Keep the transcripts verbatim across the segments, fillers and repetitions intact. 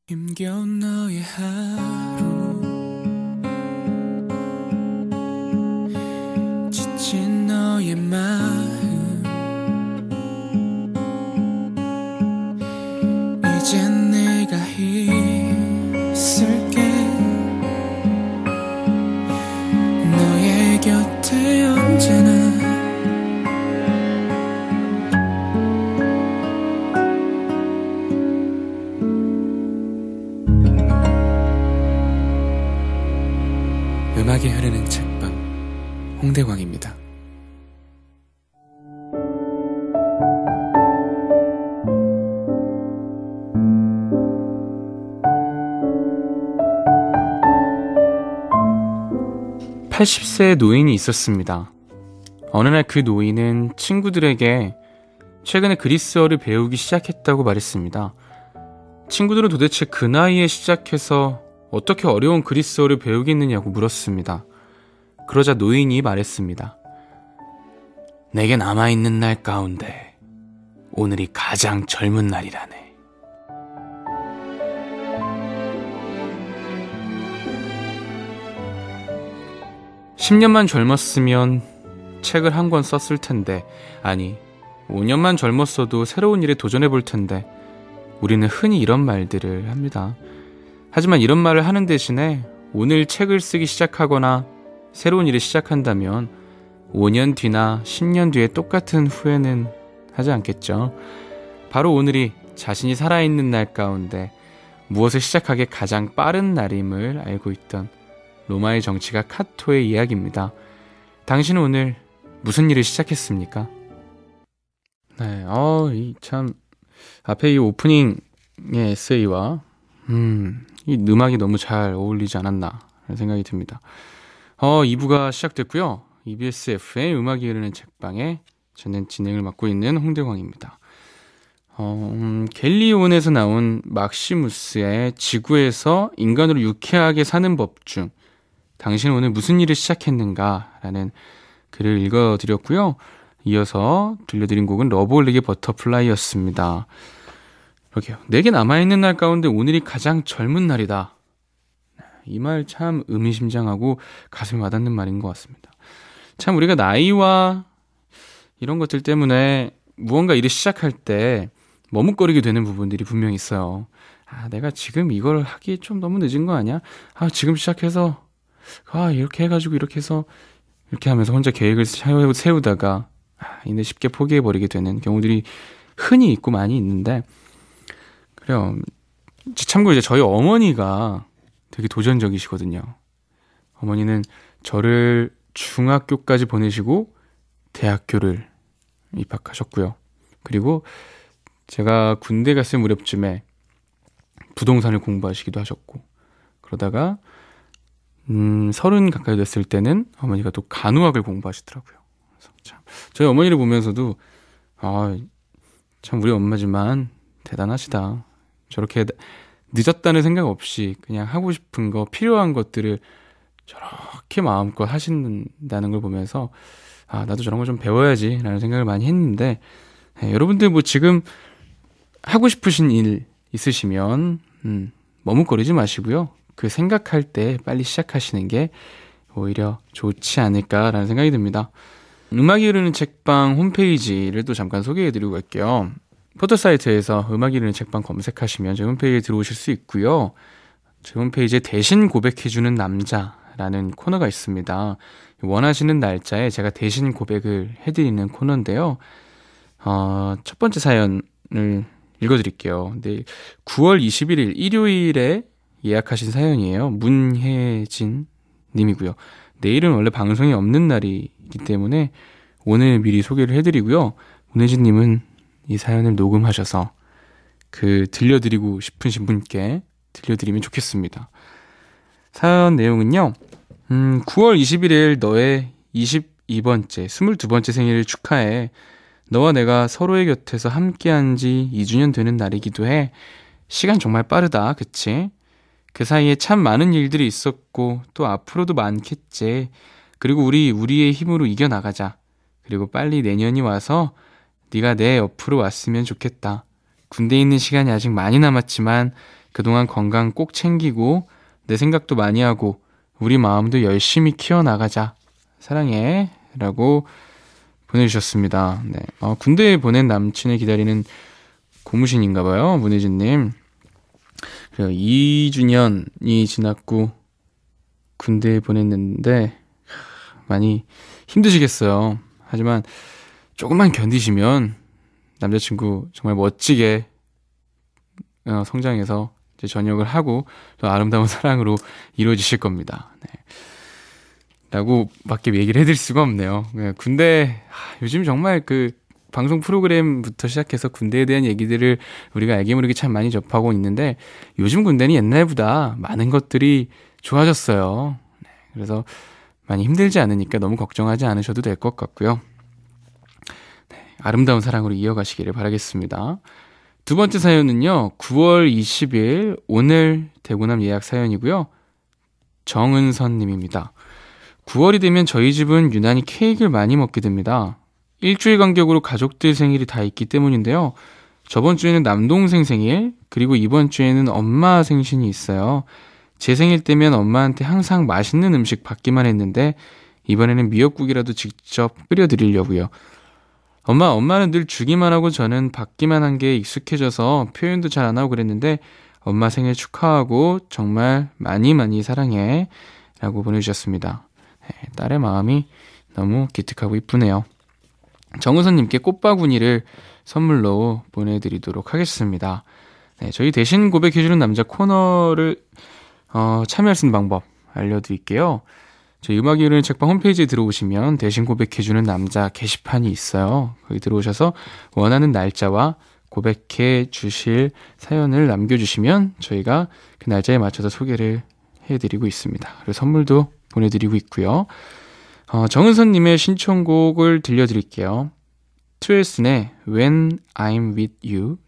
힘겨운 너의 하루 지친 너의 마음 이젠 내가 있을게 너의 곁에 언제나 음악이 흐르는 책방 홍대광입니다. 팔십 세의 노인이 있었습니다. 어느 날 그 노인은 친구들에게 최근에 그리스어를 배우기 시작했다고 말했습니다. 친구들은 도대체 그 나이에 시작해서 어떻게 어려운 그리스어를 배우겠느냐고 물었습니다. 그러자 노인이 말했습니다. 내게 남아있는 날 가운데 오늘이 가장 젊은 날이라네. 십 년만 젊었으면 책을 한 권 썼을 텐데, 아니 오 년만 젊었어도 새로운 일에 도전해볼 텐데, 우리는 흔히 이런 말들을 합니다. 하지만 이런 말을 하는 대신에 오늘 책을 쓰기 시작하거나 새로운 일을 시작한다면 오 년 뒤나 십 년 뒤에 똑같은 후회는 하지 않겠죠. 바로 오늘이 자신이 살아있는 날 가운데 무엇을 시작하기에 가장 빠른 날임을 알고 있던 로마의 정치가 카토의 이야기입니다. 당신은 오늘 무슨 일을 시작했습니까? 네, 어, 이 참 앞에 이 오프닝의 에세이와 음, 이 음악이 너무 잘 어울리지 않았나 라는 생각이 듭니다. 어, 이 부가 시작됐고요. 이비에스 에프엠 음악이 흐르는 책방에 저는 진행을 맡고 있는 홍대광입니다. 어, 음, 갤리온에서 나온 막시무스의 지구에서 인간으로 유쾌하게 사는 법 중 당신은 오늘 무슨 일을 시작했는가 라는 글을 읽어드렸고요. 이어서 들려드린 곡은 러브홀릭의 버터플라이였습니다. 그러게요. 내게 남아있는 날 가운데 오늘이 가장 젊은 날이다. 이 말 참 의미심장하고 가슴에 와닿는 말인 것 같습니다. 참 우리가 나이와 이런 것들 때문에 무언가 일을 시작할 때 머뭇거리게 되는 부분들이 분명히 있어요. 아, 내가 지금 이걸 하기 좀 너무 늦은 거 아니야? 아, 지금 시작해서 아, 이렇게 해가지고 이렇게 해서 이렇게 하면서 혼자 계획을 세우다가 아, 이내 쉽게 포기해버리게 되는 경우들이 흔히 있고 많이 있는데, 그래요. 참고로 이제 저희 어머니가 되게 도전적이시거든요. 어머니는 저를 중학교까지 보내시고 대학교를 입학하셨고요. 그리고 제가 군대 갔을 무렵쯤에 부동산을 공부하시기도 하셨고, 그러다가 음, 서른 가까이 됐을 때는 어머니가 또 간호학을 공부하시더라고요. 그래서 참 저희 어머니를 보면서도 아, 참 우리 엄마지만 대단하시다. 저렇게 늦었다는 생각 없이 그냥 하고 싶은 거, 필요한 것들을 저렇게 마음껏 하신다는 걸 보면서 아, 나도 저런 거 좀 배워야지 라는 생각을 많이 했는데, 네, 여러분들 뭐 지금 하고 싶으신 일 있으시면 음, 머뭇거리지 마시고요. 그 생각할 때 빨리 시작하시는 게 오히려 좋지 않을까라는 생각이 듭니다. 음악이 흐르는 책방 홈페이지를 또 잠깐 소개해드리고 갈게요. 포털사이트에서 음악이 흐르는 책방 검색하시면 제 홈페이지에 들어오실 수 있고요. 제 홈페이지에 대신 고백해주는 남자라는 코너가 있습니다. 원하시는 날짜에 제가 대신 고백을 해드리는 코너인데요. 어, 첫 번째 사연을 읽어드릴게요. 근데 구월 이십일일 일요일에 예약하신 사연이에요. 문혜진 님이고요. 내일은 원래 방송이 없는 날이기 때문에 오늘 미리 소개를 해드리고요. 문혜진 님은 이 사연을 녹음하셔서 그 들려드리고 싶으신 분께 들려드리면 좋겠습니다. 사연 내용은요. 음, 구월 이십일일 너의 이십이 번째, 스물두 번째 생일을 축하해. 너와 내가 서로의 곁에서 함께한 지 이 주년 되는 날이기도 해. 시간 정말 빠르다, 그치? 그 사이에 참 많은 일들이 있었고 또 앞으로도 많겠지. 그리고 우리 우리의 힘으로 이겨나가자. 그리고 빨리 내년이 와서 네가 내 옆으로 왔으면 좋겠다. 군대에 있는 시간이 아직 많이 남았지만 그동안 건강 꼭 챙기고 내 생각도 많이 하고 우리 마음도 열심히 키워나가자. 사랑해. 라고 보내주셨습니다. 네. 어, 군대에 보낸 남친을 기다리는 고무신인가봐요. 문혜진님. 그래요. 이 주년이 지났고 군대에 보냈는데 많이 힘드시겠어요. 하지만 조금만 견디시면 남자친구 정말 멋지게 어, 성장해서 이제 전역을 하고 또 아름다운 사랑으로 이루어지실 겁니다. 네. 라고 밖에 얘기를 해드릴 수가 없네요. 네, 군대 하, 요즘 정말 그 방송 프로그램부터 시작해서 군대에 대한 얘기들을 우리가 알게 모르게 참 많이 접하고 있는데 요즘 군대는 옛날보다 많은 것들이 좋아졌어요. 네, 그래서 많이 힘들지 않으니까 너무 걱정하지 않으셔도 될 것 같고요. 네, 아름다운 사랑으로 이어가시기를 바라겠습니다. 두 번째 사연은요. 구월 이십일 오늘 대구남 예약 사연이고요. 정은선 님입니다. 구월이 되면 저희 집은 유난히 케이크를 많이 먹게 됩니다. 일주일 간격으로 가족들 생일이 다 있기 때문인데요. 저번 주에는 남동생 생일, 그리고 이번 주에는 엄마 생신이 있어요. 제 생일 때면 엄마한테 항상 맛있는 음식 받기만 했는데 이번에는 미역국이라도 직접 끓여드리려고요. 엄마, 엄마는 늘 주기만 하고 저는 받기만 한 게 익숙해져서 표현도 잘 안 하고 그랬는데 엄마 생일 축하하고 정말 많이 많이 사랑해 라고 보내주셨습니다. 네, 딸의 마음이 너무 기특하고 이쁘네요. 정우선님께 꽃바구니를 선물로 보내드리도록 하겠습니다. 네, 저희 대신 고백해주는 남자 코너를 어, 참여할 수 있는 방법 알려드릴게요. 저희 음악이 흐르는 책방 홈페이지에 들어오시면 대신 고백해주는 남자 게시판이 있어요. 거기 들어오셔서 원하는 날짜와 고백해 주실 사연을 남겨주시면 저희가 그 날짜에 맞춰서 소개를 해드리고 있습니다. 그리고 선물도 보내드리고 있고요. 어, 정은선님의 신청곡을 들려드릴게요. 트웰슨의 When I'm With You.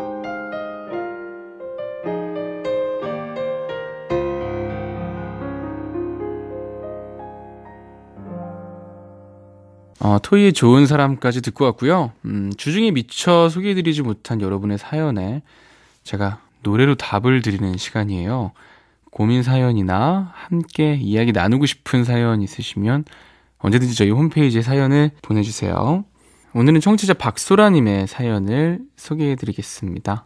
어, 토이의 좋은 사람까지 듣고 왔고요. 음, 주중에 미처 소개해드리지 못한 여러분의 사연에 제가 노래로 답을 드리는 시간이에요. 고민 사연이나 함께 이야기 나누고 싶은 사연 있으시면 언제든지 저희 홈페이지에 사연을 보내주세요. 오늘은 청취자 박소라님의 사연을 소개해드리겠습니다.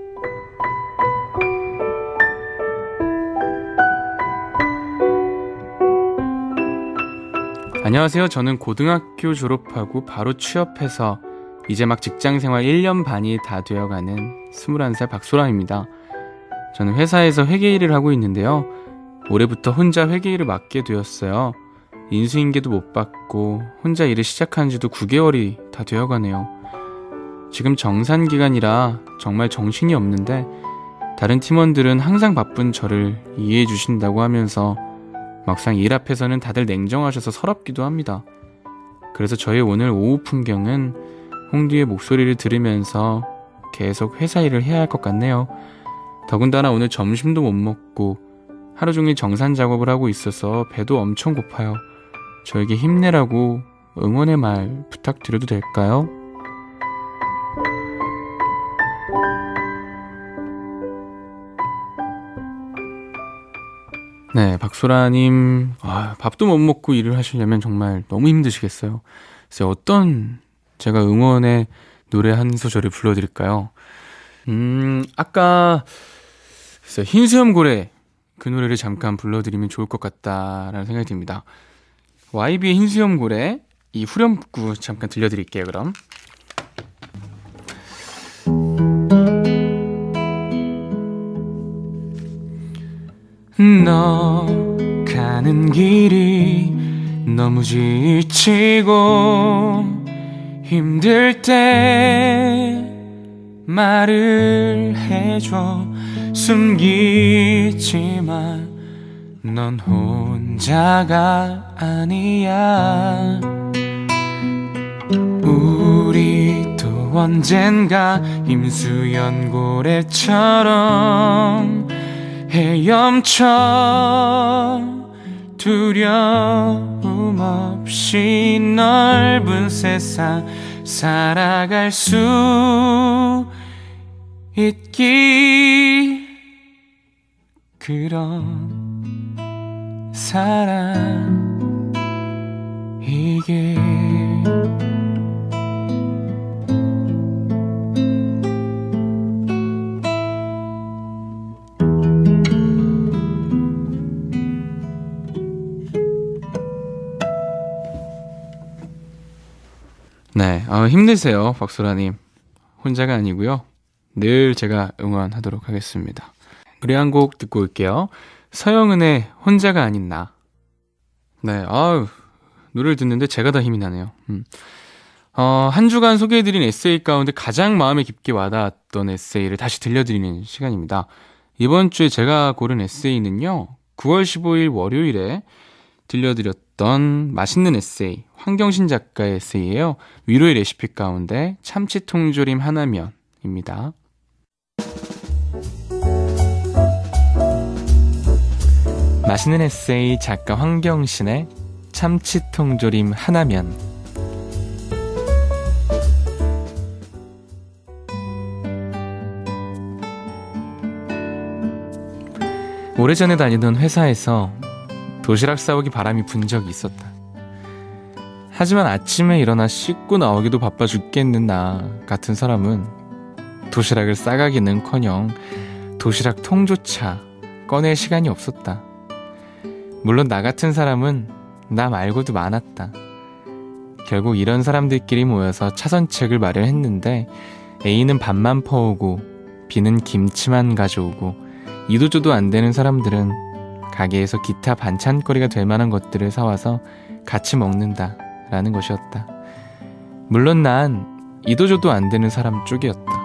안녕하세요. 저는 고등학교 졸업하고 바로 취업해서 이제 막 직장생활 일 년 반이 다 되어가는 스물한 살 박소라입니다. 저는 회사에서 회계 일을 하고 있는데요. 올해부터 혼자 회계 일을 맡게 되었어요. 인수인계도 못 받고 혼자 일을 시작한 지도 구 개월이 다 되어가네요. 지금 정산 기간이라 정말 정신이 없는데 다른 팀원들은 항상 바쁜 저를 이해해 주신다고 하면서 막상 일 앞에서는 다들 냉정하셔서 서럽기도 합니다. 그래서 저의 오늘 오후 풍경은 홍두의 목소리를 들으면서 계속 회사 일을 해야 할 것 같네요. 더군다나 오늘 점심도 못 먹고 하루 종일 정산 작업을 하고 있어서 배도 엄청 고파요. 저에게 힘내라고 응원의 말 부탁드려도 될까요? 네, 박소라님, 아, 밥도 못 먹고 일을 하시려면 정말 너무 힘드시겠어요. 그래서 어떤 제가 응원의 노래 한 소절을 불러드릴까요? 음, 아까 흰수염 고래 그 노래를 잠깐 불러드리면 좋을 것 같다라는 생각이 듭니다. 와이비의 흰수염 고래 이 후렴구 잠깐 들려드릴게요. 그럼 너 가는 길이 너무 지치고 힘들 때 말을 해줘. 숨기지만 넌 혼자가 아니야. 우리도 언젠가 임수연고래처럼 헤엄쳐 두려움 없이 넓은 세상 살아갈 수 있기 그런 사람 이게 네, 어, 힘내세요, 박소라님. 혼자가 아니고요. 늘 제가 응원하도록 하겠습니다. 그리고 한 곡 듣고 올게요. 서영은의 혼자가 아닌 나. 네, 아유, 노래를 듣는데 제가 다 힘이 나네요. 음. 어, 한 주간 소개해드린 에세이 가운데 가장 마음에 깊게 와닿았던 에세이를 다시 들려드리는 시간입니다. 이번 주에 제가 고른 에세이는요, 구월 십오일 월요일에 들려드렸던 맛있는 에세이, 황경신 작가의 에세이예요. 위로의 레시피 가운데 참치통조림 하나면입니다. 맛있는 에세이 작가 황경신의 참치통조림 하나면. 오래전에 다니던 회사에서 도시락 싸오기 바람이 분 적이 있었다. 하지만 아침에 일어나 씻고 나오기도 바빠 죽겠는 나 같은 사람은 도시락을 싸가기는커녕 도시락 통조차 꺼낼 시간이 없었다. 물론 나 같은 사람은 나 말고도 많았다. 결국 이런 사람들끼리 모여서 차선책을 마련했는데 A는 밥만 퍼오고 B는 김치만 가져오고 이도저도 안 되는 사람들은 가게에서 기타 반찬거리가 될 만한 것들을 사와서 같이 먹는다 라는 것이었다. 물론 난 이도저도 안 되는 사람 쪽이었다.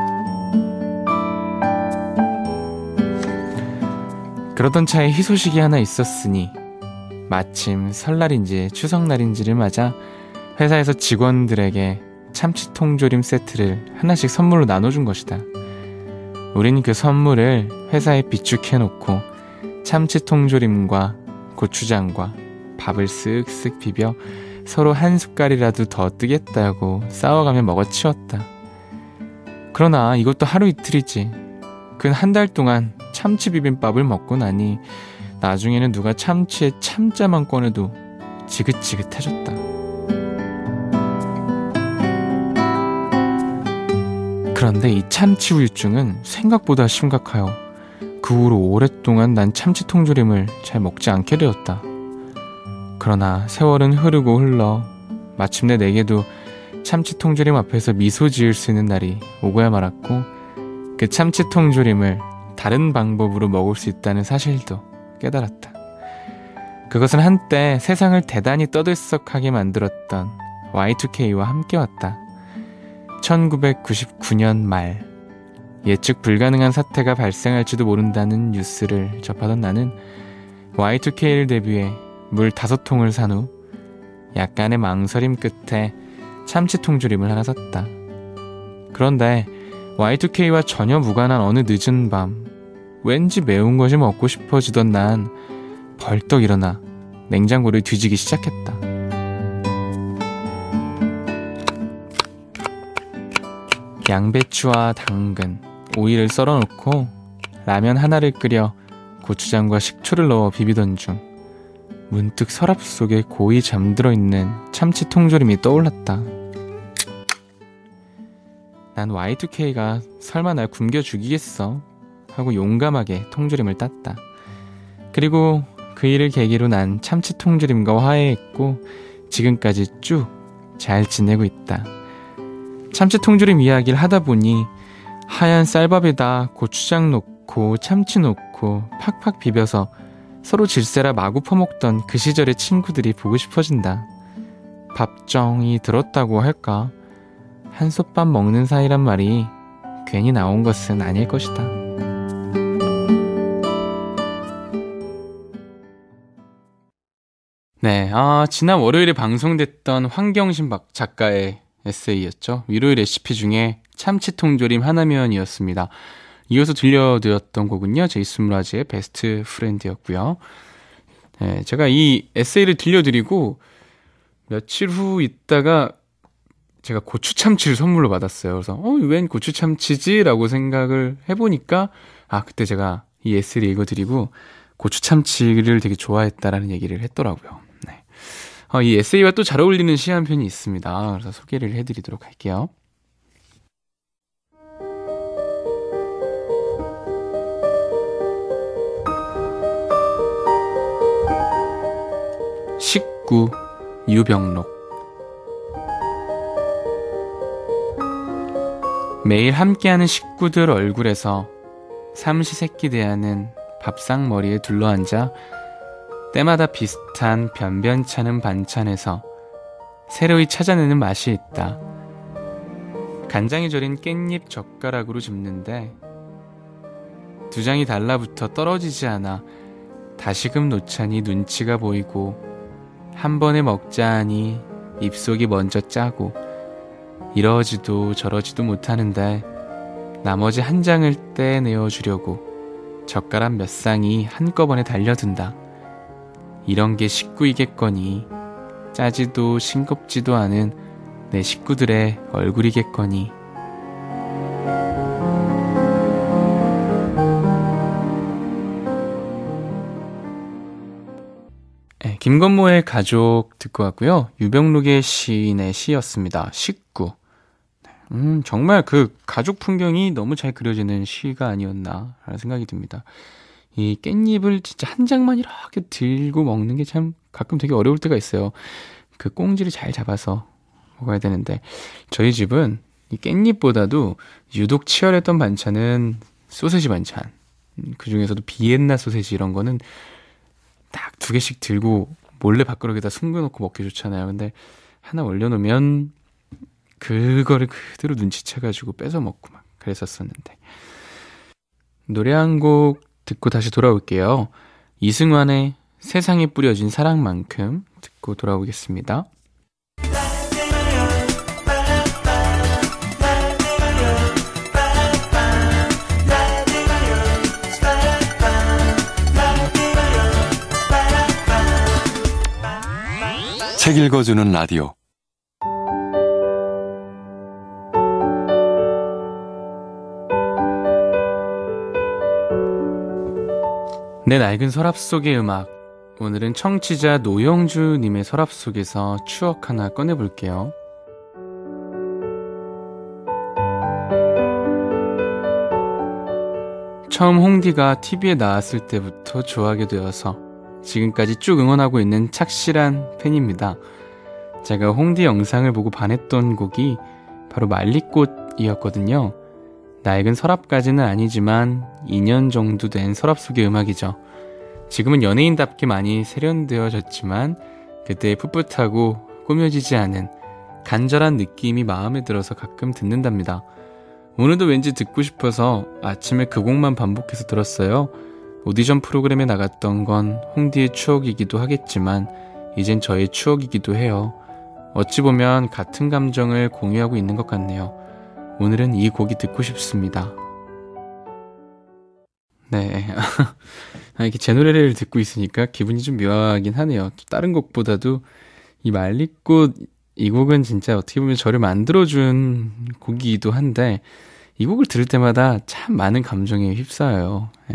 그러던 차에 희소식이 하나 있었으니 마침 설날인지 추석날인지를 맞아 회사에서 직원들에게 참치통조림 세트를 하나씩 선물로 나눠준 것이다. 우린 그 선물을 회사에 비축해놓고 참치통조림과 고추장과 밥을 쓱쓱 비벼 서로 한 숟갈이라도 더 뜨겠다고 싸워가며 먹어치웠다. 그러나 이것도 하루 이틀이지. 근 한 달 동안 참치 비빔밥을 먹고 나니 나중에는 누가 참치에 참자만 꺼내도 지긋지긋해졌다. 그런데 이 참치 후유증은 생각보다 심각하여 그 후로 오랫동안 난 참치통조림을 잘 먹지 않게 되었다. 그러나 세월은 흐르고 흘러 마침내 내게도 참치통조림 앞에서 미소 지을 수 있는 날이 오고야 말았고, 그 참치통조림을 다른 방법으로 먹을 수 있다는 사실도 깨달았다. 그것은 한때 세상을 대단히 떠들썩하게 만들었던 와이투케이와 함께 왔다. 천구백구십구년 말, 예측 불가능한 사태가 발생할지도 모른다는 뉴스를 접하던 나는 와이투케이를 대비해 물 다섯 통을 산 후 약간의 망설임 끝에 참치통조림을 하나 샀다. 그런데 와이투케이와 전혀 무관한 어느 늦은 밤, 왠지 매운 것이 먹고 싶어지던 난 벌떡 일어나 냉장고를 뒤지기 시작했다. 양배추와 당근, 오이를 썰어놓고 라면 하나를 끓여 고추장과 식초를 넣어 비비던 중 문득 서랍 속에 고이 잠들어 있는 참치통조림이 떠올랐다. 난 와이투케이가 설마 날 굶겨 죽이겠어 하고 용감하게 통조림을 땄다. 그리고 그 일을 계기로 난 참치통조림과 화해했고 지금까지 쭉 잘 지내고 있다. 참치통조림 이야기를 하다 보니 하얀 쌀밥에다 고추장 넣고 참치 넣고 팍팍 비벼서 서로 질세라 마구 퍼먹던 그 시절의 친구들이 보고 싶어진다. 밥정이 들었다고 할까? 한솥밥 먹는 사이란 말이 괜히 나온 것은 아닐 것이다. 네, 아, 지난 월요일에 방송됐던 황경신 작가의 에세이였죠. 위로의 레시피 중에 참치통조림 하나면이었습니다. 이어서 들려드렸던 곡은요, 제이슨 무라즈의 베스트 프렌드였고요. 네, 제가 이 에세이를 들려드리고 며칠 후 있다가 제가 고추참치를 선물로 받았어요. 그래서 어, 웬 고추참치지? 라고 생각을 해보니까 아, 그때 제가 이 에세이를 읽어드리고 고추참치를 되게 좋아했다라는 얘기를 했더라고요. 네. 어, 이 에세이와 또 잘 어울리는 시 한 편이 있습니다. 그래서 소개를 해드리도록 할게요. 식구 유병록. 매일 함께하는 식구들 얼굴에서 삼시세끼 대하는 밥상머리에 둘러앉아 때마다 비슷한 변변찮은 반찬에서 새로이 찾아내는 맛이 있다. 간장에 절인 깻잎 젓가락으로 줍는데 두 장이 달라붙어 떨어지지 않아 다시금 놓자니 눈치가 보이고 한 번에 먹자 하니 입속이 먼저 짜고 이러지도 저러지도 못하는데 나머지 한 장을 떼내어 주려고 젓가락 몇 쌍이 한꺼번에 달려든다. 이런 게 식구이겠거니 짜지도 싱겁지도 않은 내 식구들의 얼굴이겠거니. 네, 김건모의 가족 듣고 왔고요. 유병록의 시인의 시였습니다. 식구. 음, 정말 그 가족 풍경이 너무 잘 그려지는 시가 아니었나 라는 생각이 듭니다. 이 깻잎을 진짜 한 장만 이렇게 들고 먹는 게 참 가끔 되게 어려울 때가 있어요. 그 꽁지를 잘 잡아서 먹어야 되는데 저희 집은 이 깻잎보다도 유독 치열했던 반찬은 소세지 반찬. 그 중에서도 비엔나 소세지 이런 거는 딱 두 개씩 들고 몰래 밥그릇에다 숨겨놓고 먹기 좋잖아요. 근데 하나 올려놓으면 그거를 그대로 눈치채가지고 뺏어 먹고 막 그랬었었는데. 노래 한 곡 듣고 다시 돌아올게요. 이승환의 세상에 뿌려진 사랑만큼 듣고 돌아오겠습니다. 책 읽어주는 라디오. 내 낡은 서랍 속의 음악. 오늘은 청취자 노영주님의 서랍 속에서 추억 하나 꺼내볼게요. 처음 홍디가 티비에 나왔을 때부터 좋아하게 되어서 지금까지 쭉 응원하고 있는 착실한 팬입니다. 제가 홍디 영상을 보고 반했던 곡이 바로 말리꽃이었거든요. 낡은 서랍까지는 아니지만 이 년 정도 된 서랍 속의 음악이죠. 지금은 연예인답게 많이 세련되어졌지만 그때의 풋풋하고 꾸며지지 않은 간절한 느낌이 마음에 들어서 가끔 듣는답니다. 오늘도 왠지 듣고 싶어서 아침에 그 곡만 반복해서 들었어요. 오디션 프로그램에 나갔던 건 홍디의 추억이기도 하겠지만 이젠 저의 추억이기도 해요. 어찌 보면 같은 감정을 공유하고 있는 것 같네요. 오늘은 이 곡이 듣고 싶습니다. 네. 이렇게 제 노래를 듣고 있으니까 기분이 좀 묘하긴 하네요. 다른 곡보다도 이 말리꽃 이 곡은 진짜 어떻게 보면 저를 만들어준 곡이기도 한데 이 곡을 들을 때마다 참 많은 감정에 휩싸여요. 네.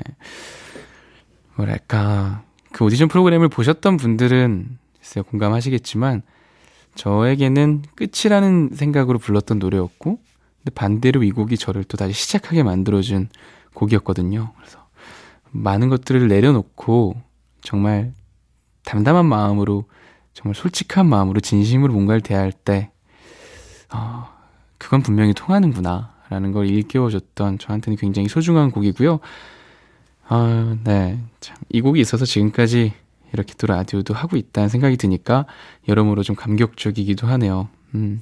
뭐랄까 그 오디션 프로그램을 보셨던 분들은 글쎄요, 공감하시겠지만 저에게는 끝이라는 생각으로 불렀던 노래였고 근데 반대로 이 곡이 저를 또 다시 시작하게 만들어준 곡이었거든요. 그래서 많은 것들을 내려놓고 정말 담담한 마음으로 정말 솔직한 마음으로 진심으로 뭔가를 대할 때 어, 그건 분명히 통하는구나 라는 걸 일깨워줬던 저한테는 굉장히 소중한 곡이고요. 어, 네, 참, 이 곡이 있어서 지금까지 이렇게 또 라디오도 하고 있다는 생각이 드니까 여러모로 좀 감격적이기도 하네요. 음.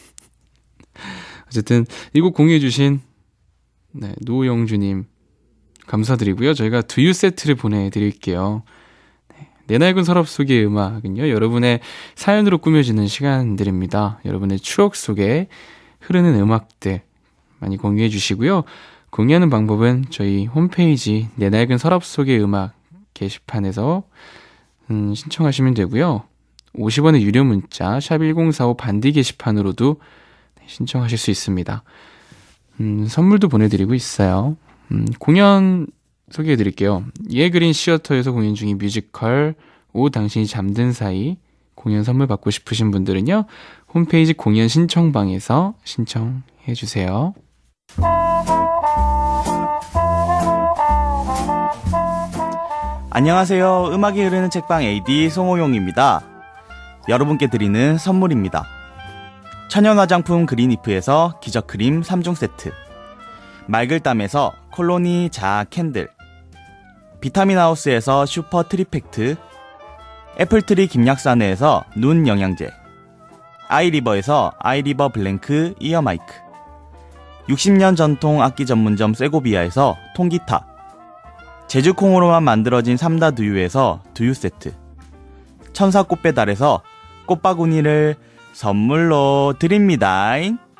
어쨌든 이 곡 공유해주신 네, 노영주님 감사드리고요. 저희가 두유 세트를 보내드릴게요. 네, 내 낡은 서랍 속의 음악은요. 여러분의 사연으로 꾸며지는 시간들입니다. 여러분의 추억 속에 흐르는 음악들 많이 공유해 주시고요. 공유하는 방법은 저희 홈페이지 내 낡은 서랍 속의 음악 게시판에서 음, 신청하시면 되고요. 오십 원의 유료 문자 샵 일공사오 반디 게시판으로도 신청하실 수 있습니다. 음, 선물도 보내드리고 있어요. 음, 공연 소개해드릴게요. 예그린 시어터에서 공연 중인 뮤지컬 오 당신이 잠든 사이 공연 선물 받고 싶으신 분들은요, 홈페이지 공연 신청방에서 신청해주세요. 안녕하세요. 음악이 흐르는 책방 에이디 송호용입니다. 여러분께 드리는 선물입니다. 천연 화장품 그린이프에서 기적크림 삼 종 세트, 말글담에서 콜로니 자아 캔들, 비타민하우스에서 슈퍼 트리팩트, 애플트리 김약사네에서 눈 영양제, 아이리버에서 아이리버 블랭크 이어 마이크, 육십 년 전통 악기 전문점 세고비아에서 통기타, 제주콩으로만 만들어진 삼다 두유에서 두유 세트, 천사 꽃배달에서 꽃바구니를 선물로 드립니다.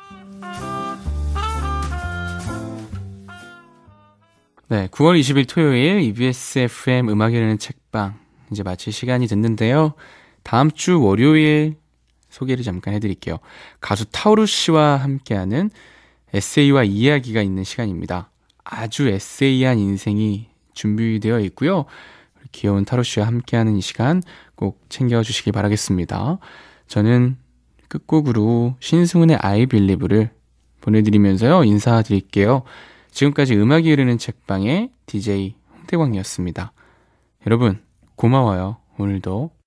네, 구월 이십일 토요일 이비에스 에프엠 음악이 흐르는 책방 이제 마칠 시간이 됐는데요. 다음 주 월요일 소개를 잠깐 해드릴게요. 가수 타우루 씨와 함께하는 에세이와 이야기가 있는 시간입니다. 아주 에세이한 인생이 준비되어 있고요. 귀여운 타우루 씨와 함께하는 이 시간 꼭 챙겨주시기 바라겠습니다. 저는 끝곡으로 신승훈의 I Believe를 보내드리면서요, 인사드릴게요. 지금까지 음악이 흐르는 책방의 디제이 홍태광이었습니다. 여러분 고마워요. 오늘도